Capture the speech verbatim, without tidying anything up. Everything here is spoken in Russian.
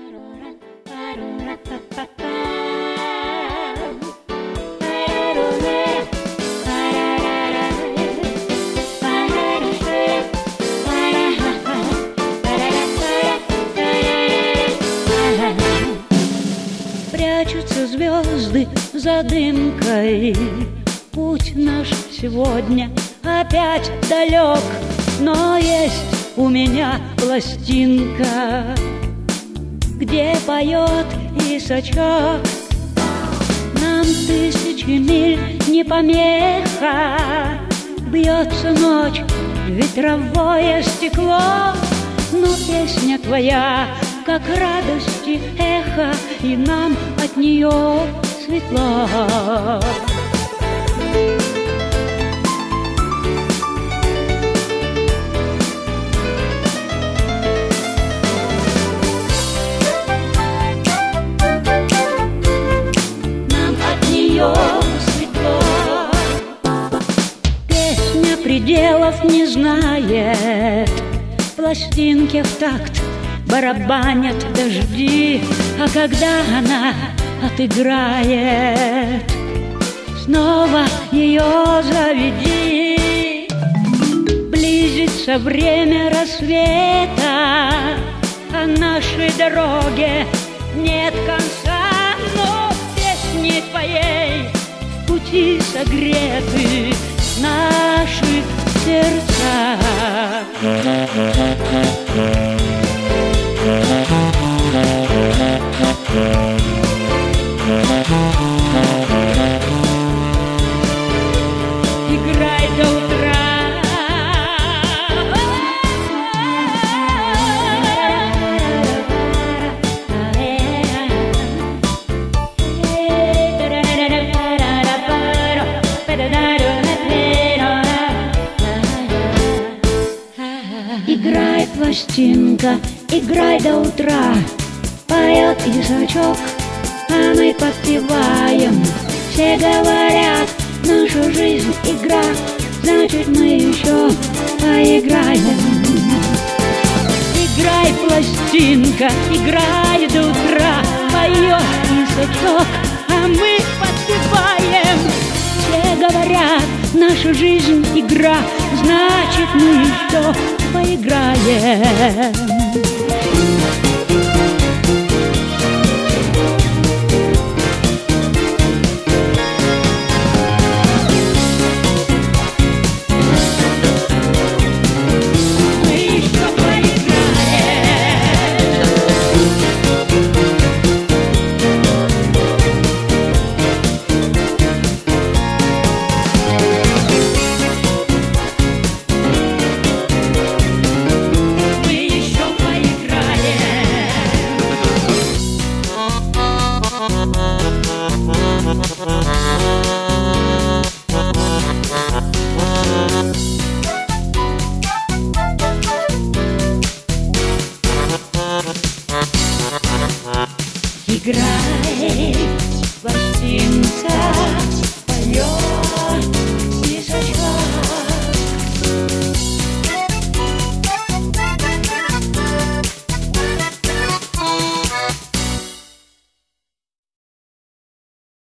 Прячутся звезды за дымкой. Путь наш сегодня опять далек, но есть у меня пластинка, где поет Исачок. Нам тысячи миль не помеха, бьется ночь, ветровое стекло, но песня твоя, как радости эхо, и нам от нее светло. Нам от нее светло. Песня пределов не знает, пластинки в такт барабанят дожди, а когда она отыграет, снова ее заведи. Близится время рассвета, а нашей дороге нет конца, но песни твоей в пути согреты наши сердца. Играй до утра. Играй, пластинка, играй до утра. Поет Исачок, а мы подпеваем. Все говорят, наша жизнь игра, значит мы еще поиграем. Играй, пластинка, играй до утра. Поет Исачок, а мы подпеваем. Все говорят, наша жизнь игра, значит мы еще поиграем.